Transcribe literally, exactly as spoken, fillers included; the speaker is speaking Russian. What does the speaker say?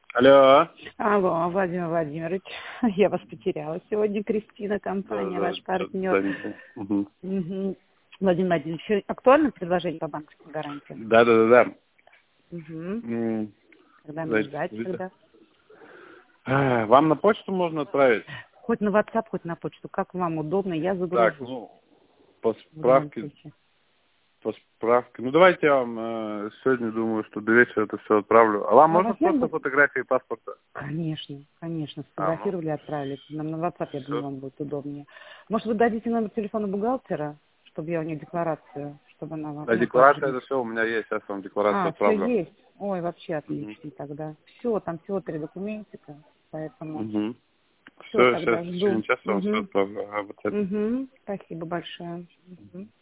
Алло. Алло, Владимир Владимирович, я вас потеряла сегодня, Кристина, компания, Да, ваш да, партнер. угу. Угу. Владимир Владимирович, актуально предложение по банковской гарантии? Да, да, да, да. Угу. М, Когда мне Значит, ждать, видите, когда? а, вам на почту можно отправить? Хоть на WhatsApp, хоть на почту, как вам удобно, я Так, загружу ну, по в любом справке, случае. по справке. Ну, давайте я вам э, сегодня, думаю, что до вечера это все отправлю. А вам А у можно вас нет? просто бу- фотографии паспорта? Конечно, конечно, А, ну, сфотографировали, отправили. Нам на WhatsApp, я думаю, все. вам будет удобнее. Может, вы дадите номер телефона бухгалтера, чтобы я у нее декларацию, чтобы она вам, А ну, декларация тоже. это все у меня есть, сейчас вам декларацию А, все отправлю. есть. Ой, вообще Угу. отлично тогда. Все, там всего три документика, поэтому Угу. все, Все, сейчас тогда в течение жду. часа вам все Угу. отправлю. А, вот это. Угу. Спасибо большое. Мгм.